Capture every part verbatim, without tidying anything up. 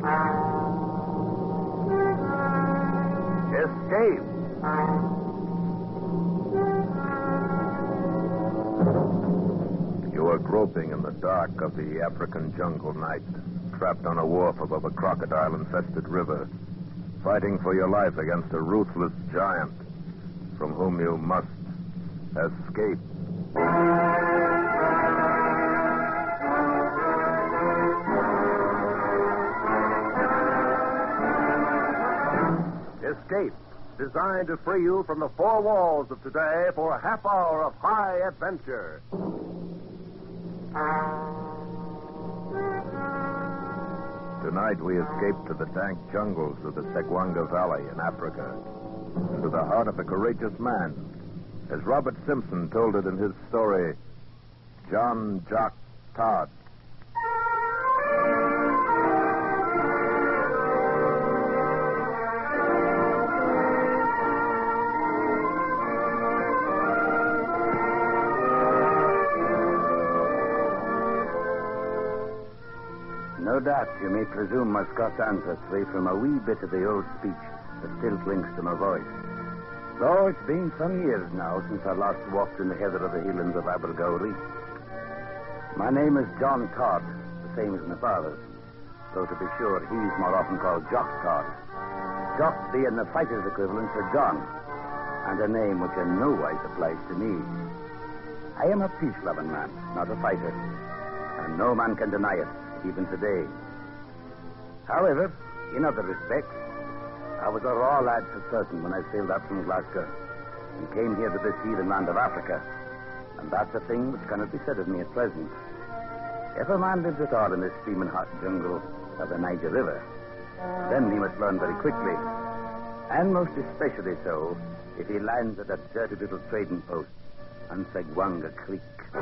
Escape. You are groping in the dark of the African jungle night, trapped on a wharf above a crocodile-infested river, fighting for your life against a ruthless giant from whom you must escape. Escape, designed to free you from the four walls of today for a half hour of high adventure. Tonight we escape to the dank jungles of the Segwanga Valley in Africa, into the heart of a courageous man, as Robert Simpson told it in his story, John Jock Todd. No doubt you may presume my Scots ancestry from a wee bit of the old speech that still clings to my voice. Though it's been some years now since I last walked in the heather of the Highlands of Abergowrie. My name is John Todd, the same as my father's, though to be sure he's more often called Jock Todd. Jock being the fighter's equivalent for John, and a name which in no wise applies to me. I am a peace-loving man, not a fighter, and no man can deny it, even today. However, in other respects, I was a raw lad for certain when I sailed up from Glasgow and came here to this heathen land of Africa, and that's a thing which cannot be said of me at present. If a man lives at all in this steaming hot jungle of the Niger River, then he must learn very quickly, and most especially so if he lands at that dirty little trading post on Segwanga Creek.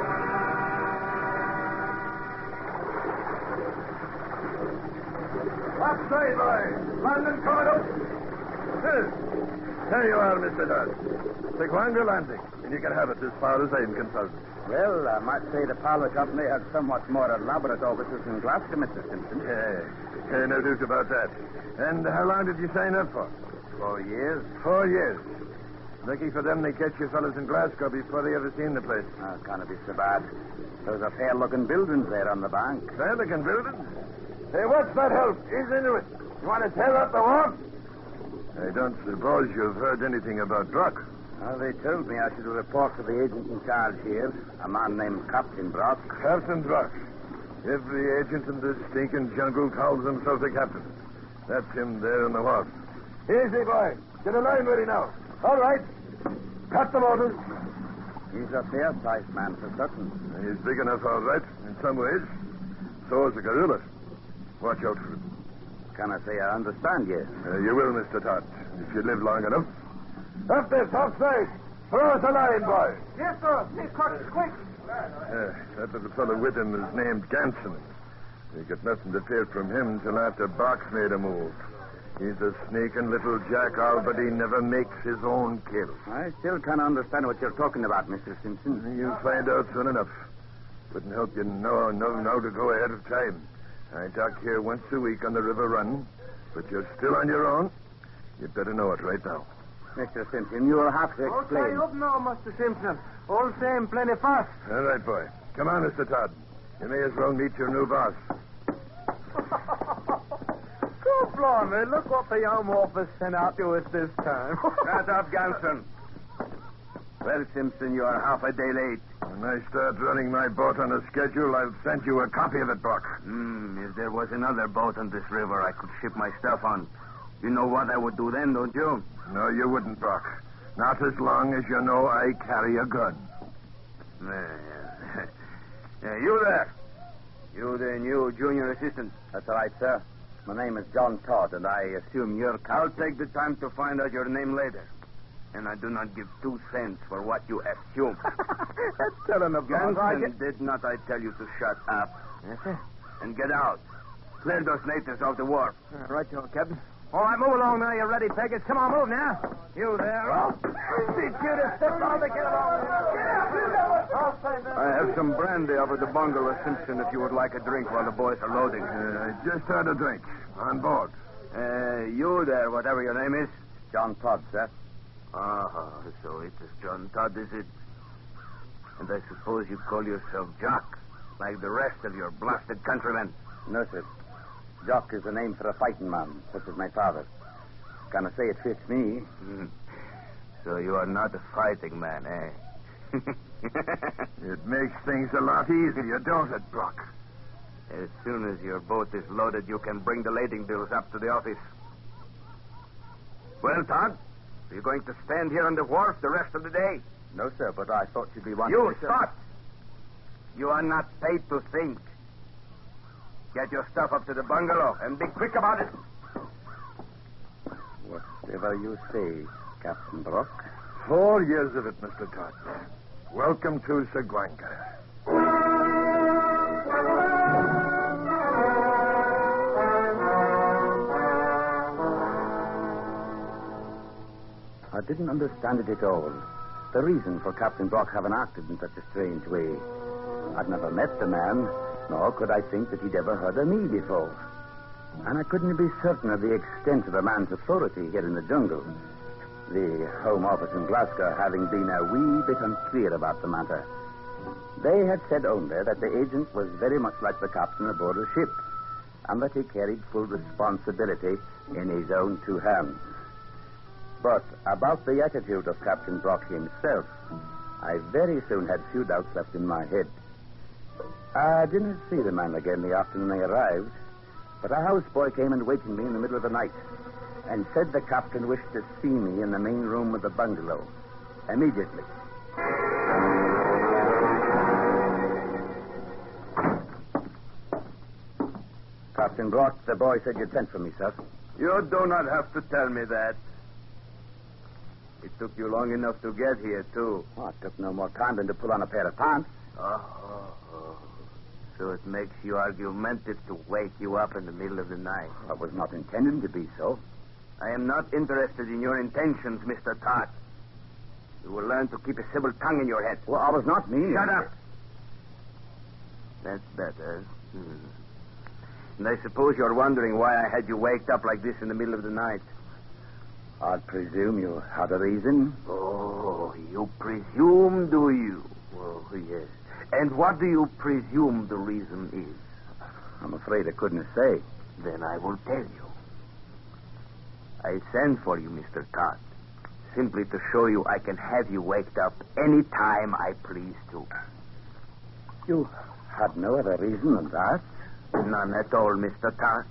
What say, boy? London coming up? Yes. There you are, Mister Dodd. Segwanga Landing. And you can have it as far as I'm concerned. Well, I might say the Parlour Company has somewhat more elaborate offices in Glasgow, Mister Simpson. Yeah, yeah, no doubt about that. And how long did you sign up for? Four years. Four years. Lucky for them they catch you fellas in Glasgow before they ever seen the place. Oh, can't be so bad. There's a fair-looking buildings there on the bank. Fair-looking buildings? Hey, what's that help? Ease into it. You want to tear up the wharf? I don't suppose you've heard anything about Brock. Well, they told me I should report to the agent in charge here, a man named Captain Brock. Captain Brock. Every agent in this stinking jungle calls himself a captain. That's him there on the wharf. Easy, boy. Get a line ready now. All right. Cut the motors. He's a fair-sized man for certain. He's big enough, all right, in some ways. So is a gorilla. Watch out for him. Can I say I understand you? Uh, you will, Mister Todd, if you live long enough. Up this, offside. Throw us a line, boy. Yes, sir. Please cut it quick. Uh, that little fellow with him is named Ganson. You get nothing to fear from him till after Brock's made a move. He's a sneaking little jackal, but he never makes his own kill. I still can't understand what you're talking about, Mister Simpson. You'll find out soon enough. Couldn't help you know, know now to go ahead of time. I dock here once a week on the river run, but you're still on your own. You'd better know it right now. Mister Simpson, you'll have to explain. Okay, up now, Mister Simpson. All same, plenty fast. All right, boy. Come on, Mister Todd. You may as well meet your new boss. Good blimey, look what the Home Office sent out to us this time. Shut up, Ganson. Well, Simpson, you are half a day late. When I start running my boat on a schedule, I'll send you a copy of it, Brock. Hmm, if there was another boat on this river I could ship my stuff on, you know what I would do then, don't you? No, you wouldn't, Brock. Not as long as you know I carry a gun. Yeah, yeah. Yeah, you there. You the new junior assistant. That's right, sir. My name is John Todd, and I assume you're... I'll take the time to find out your name later. And I do not give two cents for what you assume. That's telling of guns. Ganson, did not I tell you to shut up? Yes, sir. And get out. Clear those natives off the wharf. Uh, right, you Captain. All right, move along now, you ready, Peggers. Come on, move now. You there. Oh, did you to step on the get along. I have some brandy over the bungalow, Simpson, if you would like a drink while the boys are loading. Uh, I just had a drink. On board. Uh, you there, whatever your name is. John Todd, sir. Ah, so it is John Todd, is it? And I suppose you call yourself Jock, like the rest of your blasted countrymen. No, sir. Jock is the name for a fighting man, such as my father. Can I say it fits me? So you are not a fighting man, eh? It makes things a lot easier, don't it, Brock? As soon as your boat is loaded, you can bring the lading bills up to the office. Well, Todd, are you going to stand here on the wharf the rest of the day? No, sir, but I thought you'd be wanting You to... stop! You are not paid to think. Get your stuff up to the bungalow and be quick about it. Whatever you say, Captain Brock. Four years of it, Mister Todd. Welcome to Seguanca. I didn't understand it at all. The reason for Captain Brock having acted in such a strange way. I'd never met the man, nor could I think that he'd ever heard of me before. And I couldn't be certain of the extent of the man's authority here in the jungle. The Home Office in Glasgow having been a wee bit unclear about the matter. They had said only that the agent was very much like the captain aboard a ship, and that he carried full responsibility in his own two hands. But about the attitude of Captain Brock himself, I very soon had few doubts left in my head. I didn't see the man again the afternoon I arrived, but a houseboy came and wakened me in the middle of the night and said the captain wished to see me in the main room of the bungalow immediately. Captain Brock, the boy said you'd sent for me, sir. You do not have to tell me that. It took you long enough to get here, too. Oh, it took no more time than to pull on a pair of pants. Oh, oh. So it makes you argumentative to wake you up in the middle of the night. I was not intending to be so. I am not interested in your intentions, Mister Todd. You will learn to keep a civil tongue in your head. Well, I was not mean. Shut up. That's better. Hmm. And I suppose you're wondering why I had you waked up like this in the middle of the night. I'd presume you had a reason. Oh, you presume, do you? Oh, yes. And what do you presume the reason is? I'm afraid I couldn't say. Then I will tell you. I sent for you, Mister Todd, simply to show you I can have you waked up any time I please to. You had no other reason than that? None at all, Mister Todd.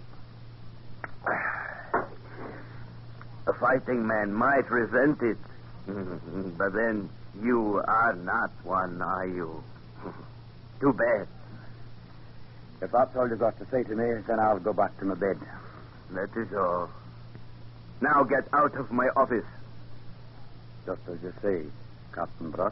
A fighting man might resent it, but then you are not one, are you? Too bad. If that's all you've got to say to me, then I'll go back to my bed. That is all. Now get out of my office. Just as you say, Captain Brock.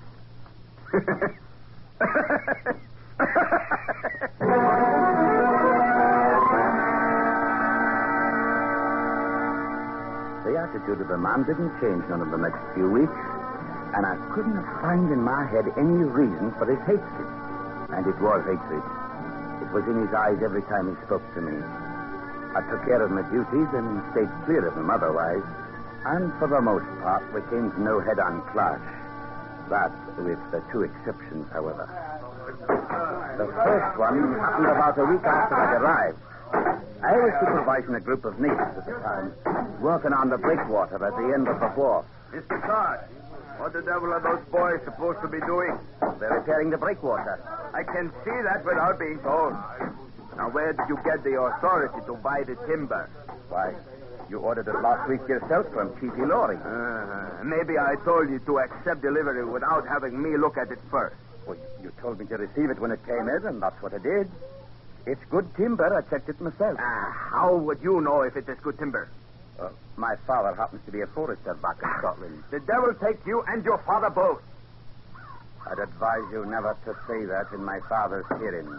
The attitude of the man didn't change none of the next few weeks, and I couldn't find in my head any reason for his hatred. And it was hatred. It was in his eyes every time he spoke to me. I took care of my duties and stayed clear of him otherwise, and for the most part we came to no head-on clash. That with the two exceptions, however. The first one happened about a week after I'd arrived. I was supervising a group of natives at the time, working on the breakwater at the end of the wharf. Mister Todd, what the devil are those boys supposed to be doing? They're repairing the breakwater. I can see that without being told. Now, where did you get the authority to buy the timber? Why, you ordered it last week yourself from Chief Ilori. Uh, maybe I told you to accept delivery without having me look at it first. Well, you told me to receive it when it came in, and that's what I did. It's good timber. I checked it myself. Ah, how would you know if it is good timber? Uh, my father happens to be a forester back in Scotland. The devil take you and your father both. I'd advise you never to say that in my father's hearing.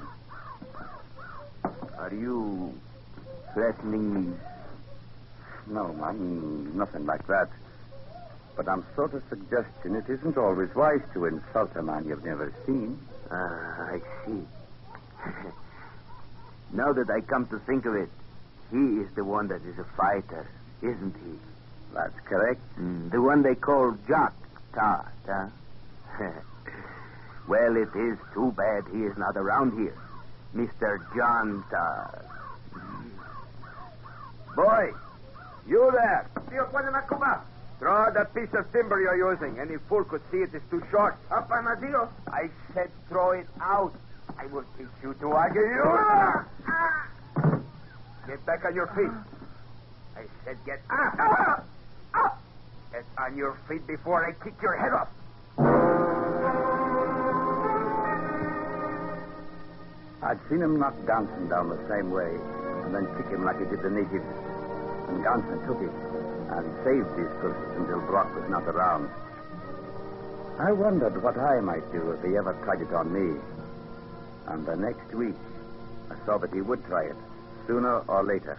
Are you threatening me? No, man, nothing like that. But I'm sort of suggesting it isn't always wise to insult a man you've never seen. Ah, I see. Now that I come to think of it, he is the one that is a fighter, isn't he? That's correct. Mm, the one they call Jock Todd, huh? Well, it is too bad he is not around here. Mister John Todd. Boy, you there. Throw out that piece of timber you're using. Any fool could see it is too short. Up, Armadillo. I said throw it out. I will teach you to argue. You. Get back on your feet. I said get up. Get on your feet before I kick your head off. I'd seen him knock Ganson down the same way, and then kick him like he did the natives. And Ganson took it, and saved his pussies until Brock was not around. I wondered what I might do if he ever tried it on me. And the next week, I saw that he would try it, sooner or later.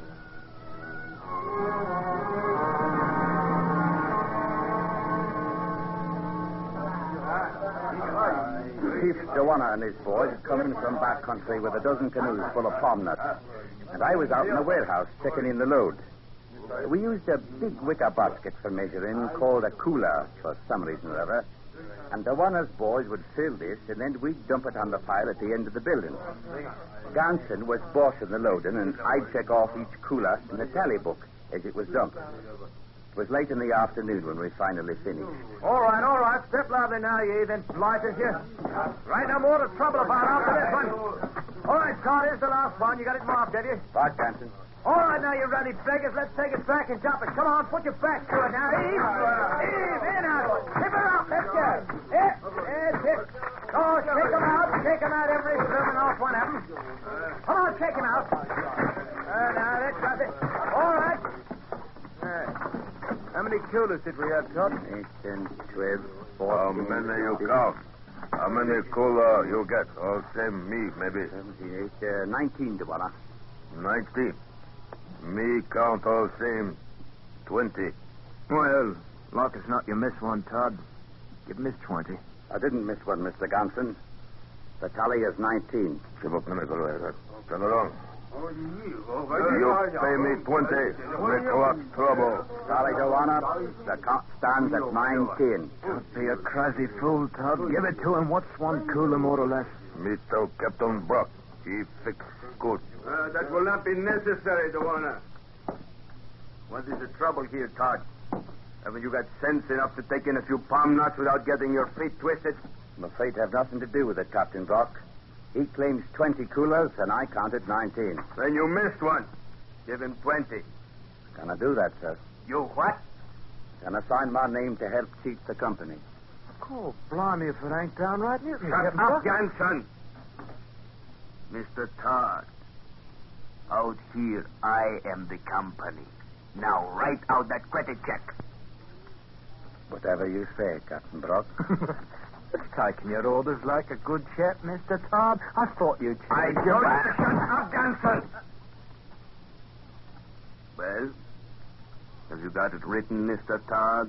Chief Joanna and his boys had come in from back country with a dozen canoes full of palm nuts. And I was out in the warehouse checking in the load. We used a big wicker basket for measuring called a cooler for some reason or other. And Joanna's boys would fill this, and then we'd dump it on the pile at the end of the building. Ganson was bossing the loading, and I'd check off each cooler in the tally book as it was dumped. It was late in the afternoon when we finally finished. All right, all right. Step lively now, ye, then polite as you. Right, no more to trouble about after this one. All right, Todd, here's the last one. You got it marked, have you? Right, Ganson. All right, now, you ruddy beggars. Let's take it back and jump it. Come on, put your back to it now. Eve! Eve, in now. Tip her up. Let's go. Hip, hip, hip. Oh, shake them out. Shake them out, every serving off one of them. Come on, shake them out. Uh, now, let's drop it. All right. Uh, how many coolers did we have, Todd? Eight, ten, twelve, How fourteen, many you fifteen, count? How many cooler you get? All same me, maybe. seventeen, eight, uh, nineteen, Joanna. Nineteen. Me count all same. Twenty. Well, luck is not you miss one, Todd. You missed twenty. I didn't miss one, Mister Ganson. The tally is nineteen. Turn around. You pay me twenty. Make lots trouble. Tally, Joanna. The count stands at nineteen. Don't be a crazy fool, Todd. Give it to him. What's one cooler, more or less? Me tell Captain Brock. He fix good. Uh, that will not be necessary, Joanna. What is the trouble here, Todd? Haven't you got sense enough to take in a few palm nuts without getting your feet twisted? I'm afraid to have nothing to do with it, Captain Brock. He claims twenty coolers, and I counted nineteen. Then you missed one. Give him twenty. Can I do that, sir? You what? Can I sign my name to help cheat the company? Oh, blimey, if it ain't downright mutiny. Shut up, Ganson. Mister Todd, out here I am the company. Now write out that credit check. Whatever you say, Captain Brock. Taking your orders like a good chap, Mister Todd. I thought you'd change I your told you mind. to shut up, Ganson. Well, have you got it written, Mister Todd?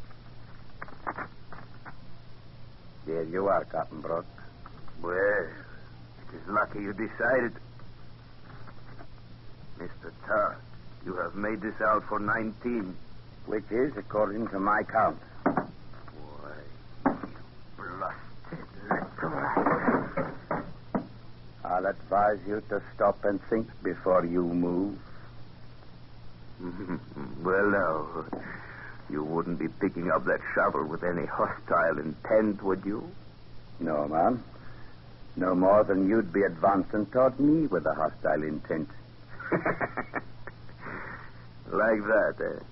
There you are, Captain Brock. Well, it is lucky you decided. Mister Todd, you have made this out for nineteen. Which is according to my count. Why, you blasted little... I'll advise you to stop and think before you move. Well, now, you wouldn't be picking up that shovel with any hostile intent, would you? No, man. No more than you'd be advancing toward me with a hostile intent. Like that, eh?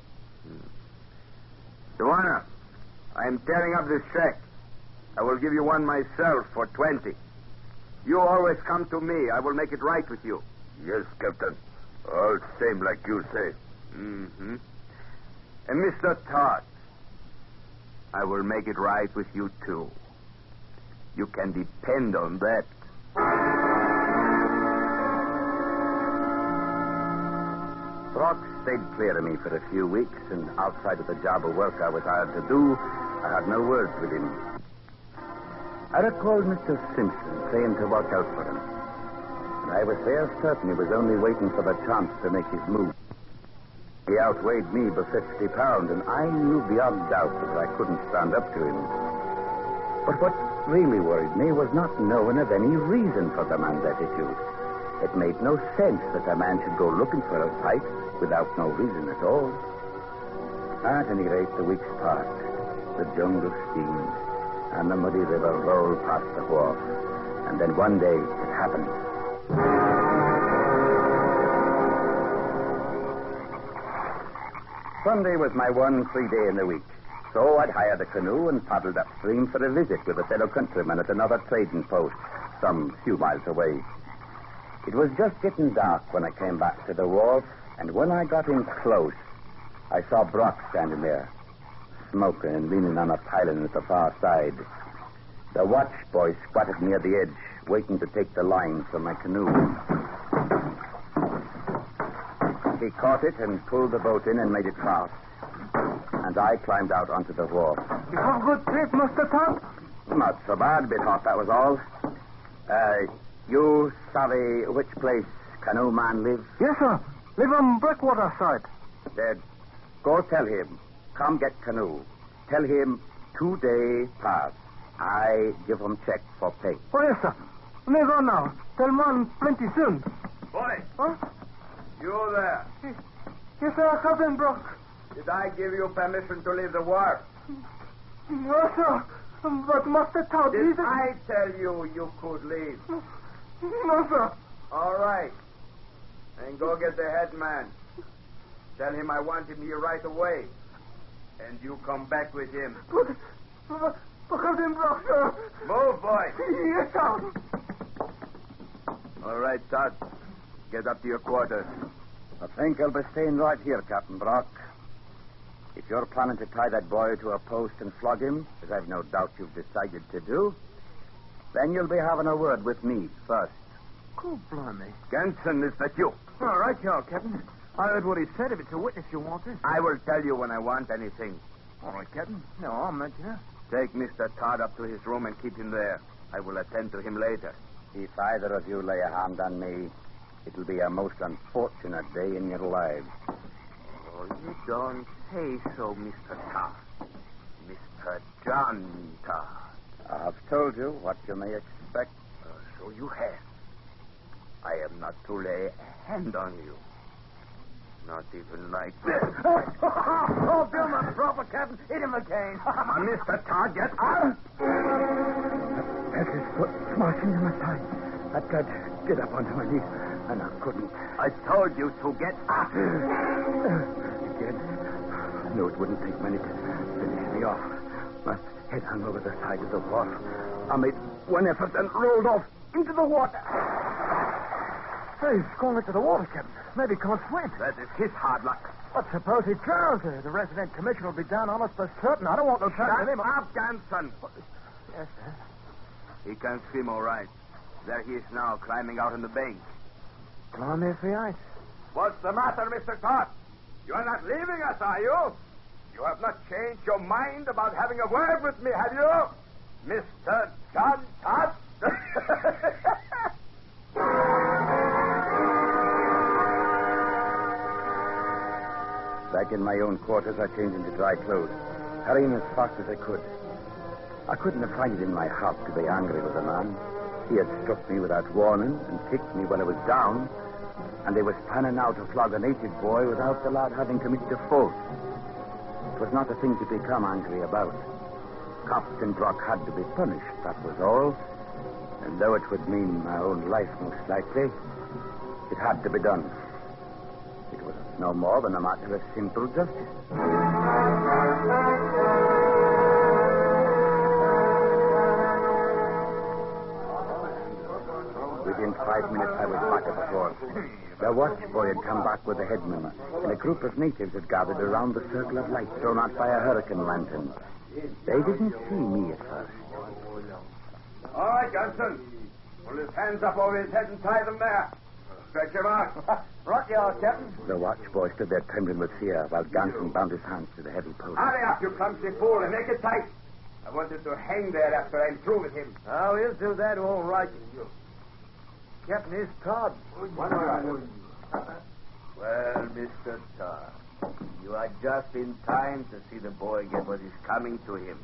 Joanna, I'm tearing up this check. I will give you one myself for twenty. You always come to me. I will make it right with you. Yes, Captain. All same like you say. Mm-hmm. And Mister Todd, I will make it right with you, too. You can depend on that. Brock stayed clear of me for a few weeks, and outside of the job of work I was hired to do, I had no words with him. I recalled Mister Simpson saying to watch out for him. I was there certain he was only waiting for the chance to make his move. He outweighed me by fifty pounds, and I knew beyond doubt that I couldn't stand up to him. But what really worried me was not knowing of any reason for the man's attitude. It made no sense that a man should go looking for a fight without no reason at all. At any rate, the weeks passed. The jungle steamed, and the muddy river rolled past the wharf. And then one day, it happened. Sunday was my one free day in the week. So I'd hired a canoe and paddled upstream for a visit with a fellow countryman at another trading post, some few miles away. It was just getting dark when I came back to the wharf, and when I got in close, I saw Brock standing there, smoking and leaning on a piling at the far side. The watch boy squatted near the edge, waiting to take the line from my canoe. He caught it and pulled the boat in and made it fast. And I climbed out onto the wharf. You have good trip, Mister Todd? Not so bad, a bit hot, that was all. Uh, you savvy which place Canoe Man lives? Yes, sir. Live on Breakwater side. Then go tell him. Come get canoe. Tell him two day pass. I give him check for pay. Oh, yes, sir. Me go now. Tell man plenty soon. Boy, Huh? you there. Yes, sir, Captain Brock. Did I give you permission to leave the wharf? No, sir. But Master Todd, Did he's... I tell you you could leave? No, sir. All right. Then go get the head man. Tell him I want him here right away. And you come back with him. But, but, but Captain Brock, sir. Move, boy. Yes, sir. All right, Todd. Get up to your quarters. I think I'll be staying right here, Captain Brock. If you're planning to tie that boy to a post and flog him, as I've no doubt you've decided to do, then you'll be having a word with me first. Oh, blimey. Ganson, is that you? All right, y'all, Captain. I heard what he said. If it's a witness you want it. I will tell you when I want anything. All right, Captain. No, I'll let you know. Take Mister Todd up to his room and keep him there. I will attend to him later. If either of you lay a hand on me, it'll be a most unfortunate day in your lives. Oh, you don't say so, Mister Todd. Mister John Todd. I have told you what you may expect. Uh, so you have. I am not to lay a hand on you. Not even like this. Oh, Bill, my proper, Captain. Hit him again. Come on, Mister Todd, get out. That's his foot smashed into my thigh. I tried to get up onto my knees, and I couldn't. I told you to get up. Again. I knew it wouldn't take many to finish me off. My head hung over the side of the wharf. I made one effort and rolled off into the water. Hey, he's going into the water, Captain. Maybe he can't swim. That is his hard luck. But suppose he drowns. Uh, the resident commissioner will be down on us for certain. I don't want no trouble Shut with him. up, Ganson. Yes, sir. He can swim all right. There he is now, climbing out on the bank. Climb here for the ice. What's the matter, Mister Todd? You are not leaving us, are you? You have not changed your mind about having a word with me, have you? Mister John Todd? Back in my own quarters, I changed into dry clothes, hurrying as fast as I could. I couldn't have find it in my heart to be angry with the man. He had struck me without warning and kicked me when I was down, and he was planning now to flog a native boy without the lad having committed a fault. It was not a thing to become angry about. Captain Brock had to be punished, that was all. And though it would mean my own life most likely, it had to be done. It was no more than a matter of simple justice. Within five minutes, I was back at the fort. The watch boy had come back with the headman, and a group of natives had gathered around the circle of light thrown out by a hurricane lantern. They didn't see me at first. All right, Johnson. Pull his hands up over his head and tie them there. Stretch him out. Right, y'all, Captain. The watch boy stood there trembling with fear while Ganson bound his hands to the heavy post. Hurry up, you clumsy fool, and make it tight. I wanted to hang there after I'm through with him. Oh, he'll do that all right. Captain, here's Todd. Well, Mister Todd, you are just in time to see the boy get what is coming to him.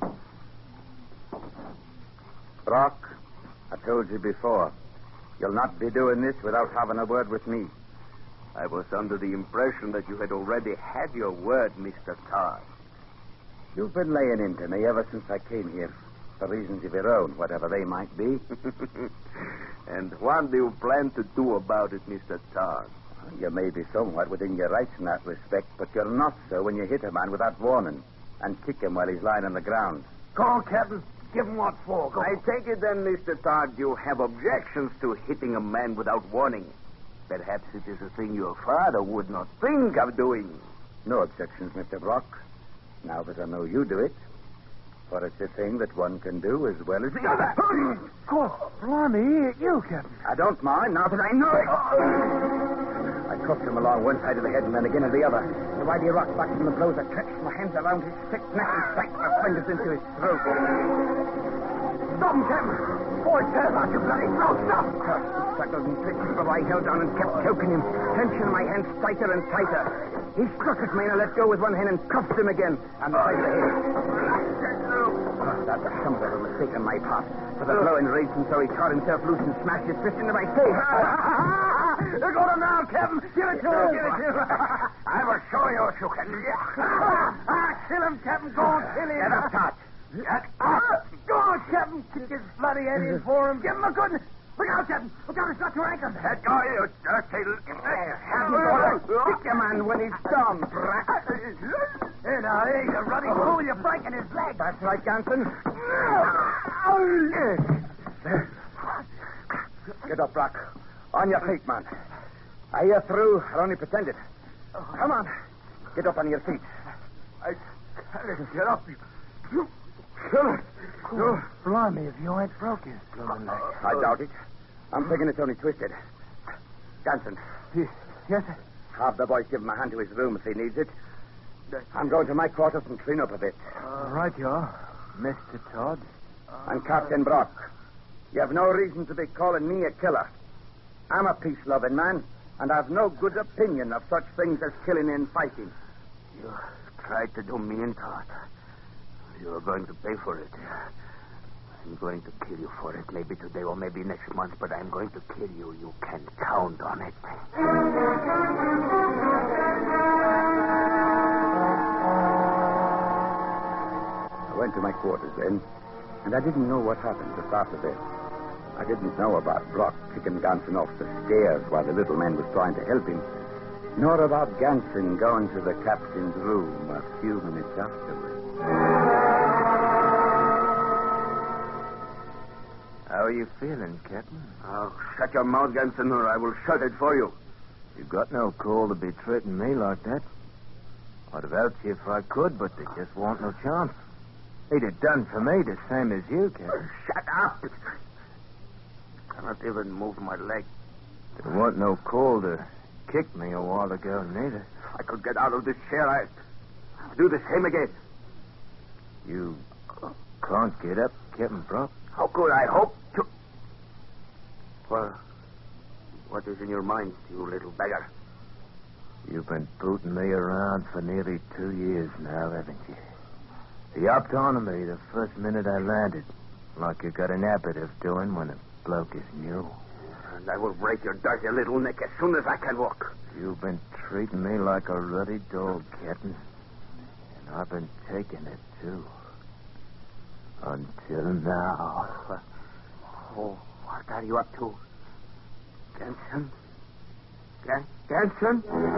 Brock, I told you before, you'll not be doing this without having a word with me. I was under the impression that you had already had your word, Mister Todd. You've been laying into me ever since I came here, for reasons of your own, whatever they might be. And what do you plan to do about it, Mister Todd? You may be somewhat within your rights in that respect, but you're not so when you hit a man without warning and kick him while he's lying on the ground. Go on, Captain. Give him what for. Go I take it then, Mister Todd, you have objections to hitting a man without warning. Perhaps it is a thing your father would not think of doing. No objections, Mister Brock. Now that I know you do it. For it's a thing that one can do as well as the other. Oh, blimey, you, Captain. I don't mind now that I know it. I cuffed him along one side of the head and then again on the other. The while he rocked back from the blows, I clutched my hands around his thick neck and sank my fingers into his throat. Stop him, Captain. Boy, tell about your bloody throat. Stop. He struggled and twisted, but I held on and kept choking him, clenching my hands tighter and tighter. He struck at me and I let go with one hand and cuffed him again on the side of the head. That was somewhat of a mistake on my part, for the blow enraged him so he tore himself loose and smashed his fist into my face. They're going now, Captain. Give it to him. Give it to him. I will show you what you can do. Kill him, Captain. Go on, kill him. Get up, Tot. Get up. Go on, Captain. Kick his bloody head in for him. Give him a good... Look out, Captain. Look out, he's got your ankle. Let go, you dirty... Kick him man when he's done, brat. Here now, here you ruddy fool. You're breaking his leg. That's right, Ganson. Get up, Brock. On your feet, man. Are you through? I only pretended. Come on. Get up on your feet. I can't get up. You... Kill it. Oh, blimey, if you ain't broke his blooming leg. I doubt it. I'm thinking it's only twisted. Ganson. Yes, sir. Have the boy give him a hand to his room if he needs it. I'm going to my quarters and clean up a bit. Uh, right you are, Mister Todd. And Captain Brock, you have no reason to be calling me a killer. I'm a peace-loving man, and I've no good opinion of such things as killing and fighting. You tried to do me in, Todd. You are going to pay for it. I'm going to kill you for it, maybe today or maybe next month, but I'm going to kill you. You can count on it. I went to my quarters then, and I didn't know what happened just after this. I didn't know about Brock kicking Ganson off the stairs while the little man was trying to help him, nor about Ganson going to the captain's room a few minutes afterwards. How are you feeling, Captain? Oh, shut your mouth, Ganson, or I will shut it for you. You got no call to be treating me like that. I'd have helped you if I could, but there just won't no chance. He'd have done for me the same as you, Captain. Shut up! I cannot even move my leg. There wasn't no call to kick me a while ago, neither. If I could get out of this chair, I'd do the same again. You can't get up, Captain Brock? How could I hope to... Well, what is in your mind, you little beggar? You've been booting me around for nearly two years now, haven't you? You hopped onto me the first minute I landed, like you got an habit of doing when a bloke is new. And I will break your dirty little neck as soon as I can walk. You've been treating me like a ruddy dog, Captain. And I've been taking it, too. Until now. Oh, what are you up to? Ganson? Gan- Ganson?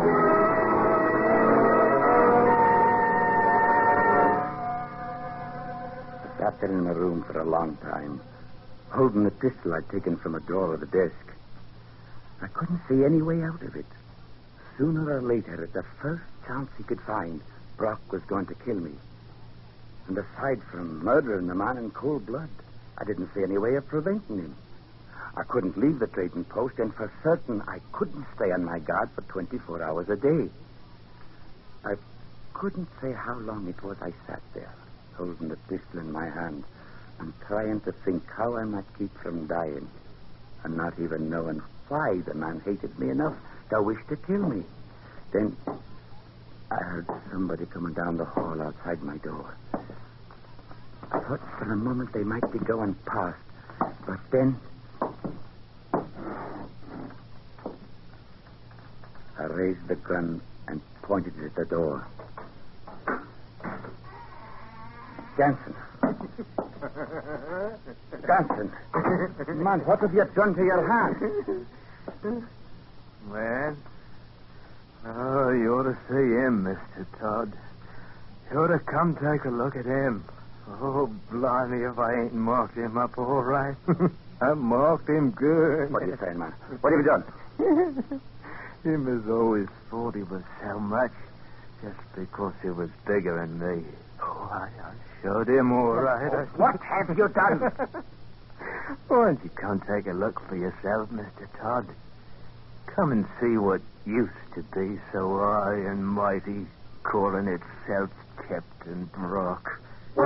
I sat there in my room for a long time, holding the pistol I'd taken from a drawer of the desk. I couldn't see any way out of it. Sooner or later, at the first chance he could find, Brock was going to kill me. And aside from murdering the man in cold blood, I didn't see any way of preventing him. I couldn't leave the trading post, and for certain I couldn't stay on my guard for twenty-four hours a day. I couldn't say how long it was I sat there, holding the pistol in my hand and trying to think how I might keep from dying and not even knowing why the man hated me enough to wish to kill me. Then I heard somebody coming down the hall outside my door. I thought for a moment they might be going past, but then I raised the gun and pointed it at the door. Jansen. Jansen. Man, what have you done to your hand? Man. Oh, you ought to see him, Mister Todd. You ought to come take a look at him. Oh, blimey, if I ain't marked him up all right. I marked him good. What are you saying, man? What have you done? Him has always thought he was so much just because he was bigger than me. Oh, I, I showed him all right. I... What have you done? Why don't you come take a look for yourself, Mister Todd? Come and see what used to be so high and mighty, calling itself Captain Brock.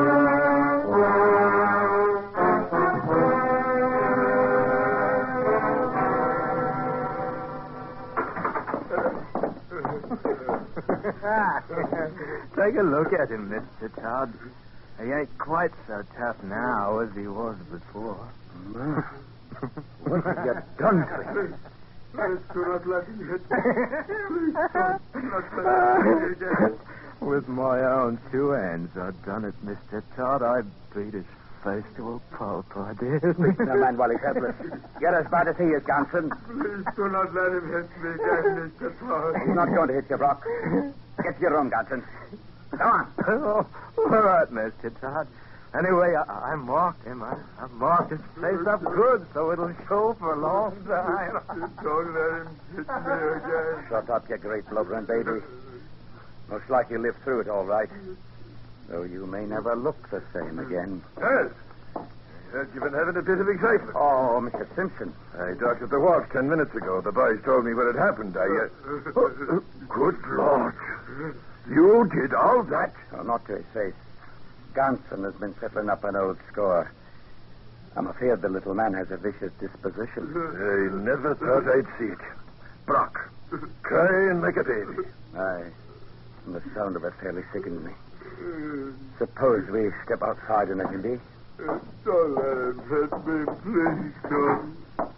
Take a look at him, Mister Todd. He ain't quite so tough now as he was before. What have you done to him? Please do not let him hit me. Please do not let him hit me again. With my own two hands, I've done it, Mister Todd. I beat his face to a pulp, I did. Speak to the man while he's helpless. Get as bad as he is, Johnson. Please do not let him hit me again, Mister Todd. He's not going to hit you, Brock. Get to your room, Johnson. Come on. Oh, all right, Mister Todd. Anyway, I, I marked him. I, I marked his face up good so it'll show for a long time. Don't let him hit me again. Shut up, you great blubbering baby. Looks like you lived through it all right. Though you may never look the same again. Yes. Yes, you've been having a bit of excitement. Oh, Mister Simpson. I docked at the wharf ten minutes ago. The boys told me what had happened. I, uh... oh, good Lord. You did all that? Oh, not to his face. Ganson has been settling up an old score. I'm afraid the little man has a vicious disposition. I never thought I'd see it. Brock, cry and make a baby. Aye. And the sound of it fairly sickens me. Suppose we step outside and let him be? Don't let him hit me, please, don't.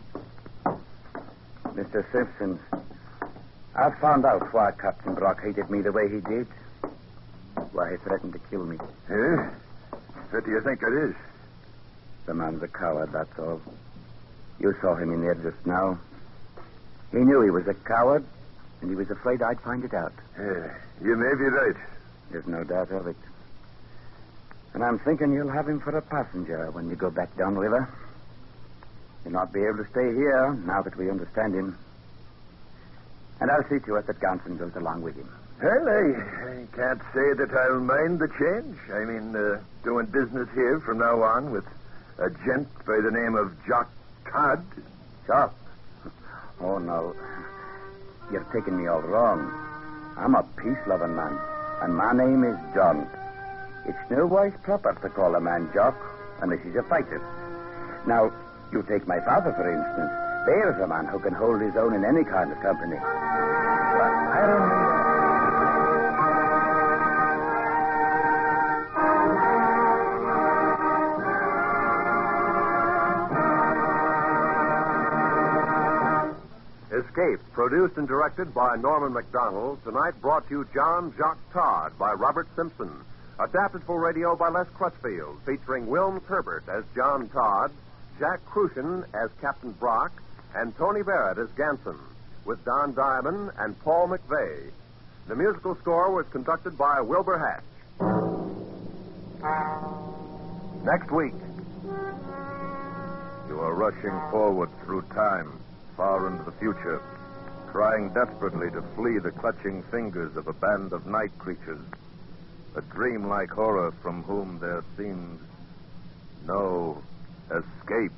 Mister Simpson, I've found out why Captain Brock hated me the way he did. Why he threatened to kill me. Eh? What do you think it is? The man's a coward, that's all. You saw him in there just now. He knew he was a coward, and he was afraid I'd find it out. Eh, you may be right. There's no doubt of it. And I'm thinking you'll have him for a passenger when you go back downriver. You'll not be able to stay here now that we understand him. And I'll see to it that Ganson goes along with him. Well, I, I can't say that I'll mind the change. I mean, uh, doing business here from now on with a gent by the name of Jock Todd. Jock? Oh, no. You're taking me all wrong. I'm a peace-loving man, and my name is John. It's no wise proper to call a man Jock unless he's a fighter. Now, you take my father, for instance. There's a man who can hold his own in any kind of company. But I don't mean... Escape, produced and directed by Norman MacDonald, tonight brought you John Jock Todd by Robert Simpson. Adapted for radio by Les Crutchfield, featuring Wilm Herbert as John Todd, Jack Crucian as Captain Brock, and Tony Barrett as Ganson, with Don Diamond and Paul McVeigh. The musical score was conducted by Wilbur Hatch. Next week. You are rushing forward through time, far into the future, trying desperately to flee the clutching fingers of a band of night creatures, a dreamlike horror from whom there seems no escape.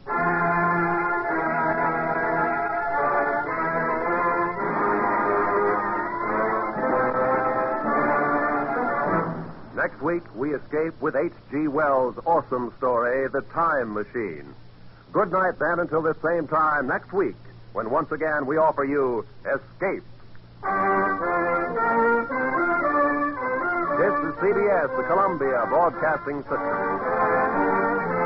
Next week, we escape with H G. Wells' awesome story, The Time Machine. Good night, then, until this same time next week when once again we offer you Escape. This is C B S, the Columbia Broadcasting System.